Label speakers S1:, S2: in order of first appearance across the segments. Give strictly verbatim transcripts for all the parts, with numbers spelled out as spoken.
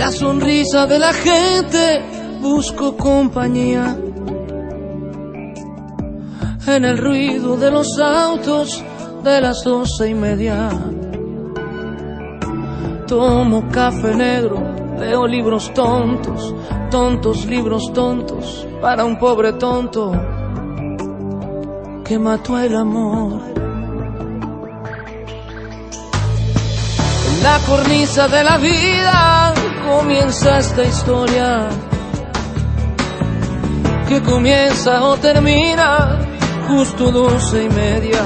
S1: la sonrisa de la gente busco compañía. En el ruido de los autos de las doce y media. Tomo café negro, leo libros tontos, tontos libros tontos, para un pobre tonto que mató el amor. En la cornisa de la vida comienza esta historia, que comienza o termina justo doce y media.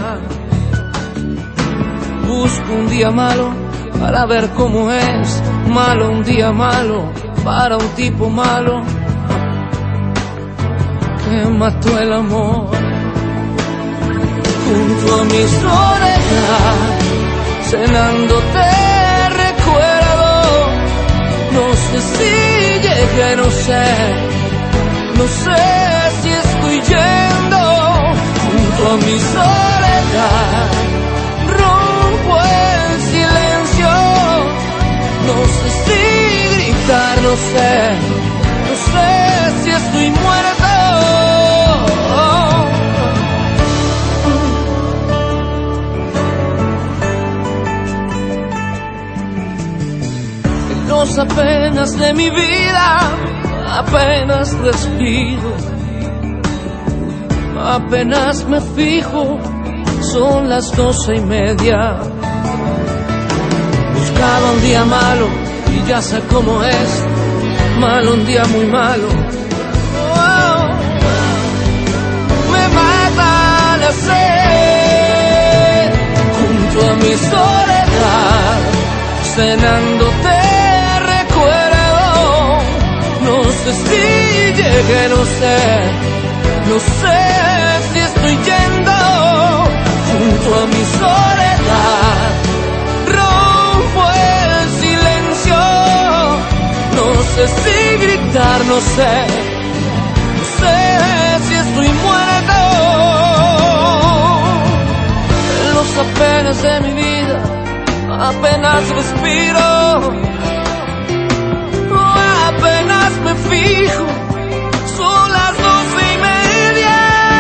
S1: Busco un día malo para ver cómo es malo, un día malo para un tipo malo que mató el amor. Junto a mi soledad, cenando te recuerdo. No sé si llegué, no sé, no sé si estoy yendo. Junto a mi soledad, rompo el silencio. No sé si gritar, no sé, no sé si estoy muerto. En los apenas de mi vida, apenas respiro, apenas me fijo, son las doce y media. Buscaba un día malo y ya sé cómo es, malo, un día muy malo. Oh, me mata la sed. Junto a mi soledad, cenando te recuerdo. No sé si llegué, no sé, no sé si estoy yendo. Junto a mi soledad, rompo el silencio. No sé si gritar, no sé, no sé si estoy muerto. En los apenas de mi vida, apenas respiro, apenas me fijo, son las doce y media.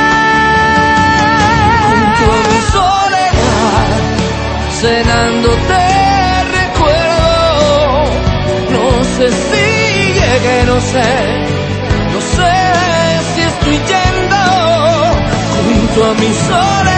S1: Junto a mi soledad, cenando te recuerdo. No sé si llegué, no sé, no sé si estoy yendo. Junto a mi soledad,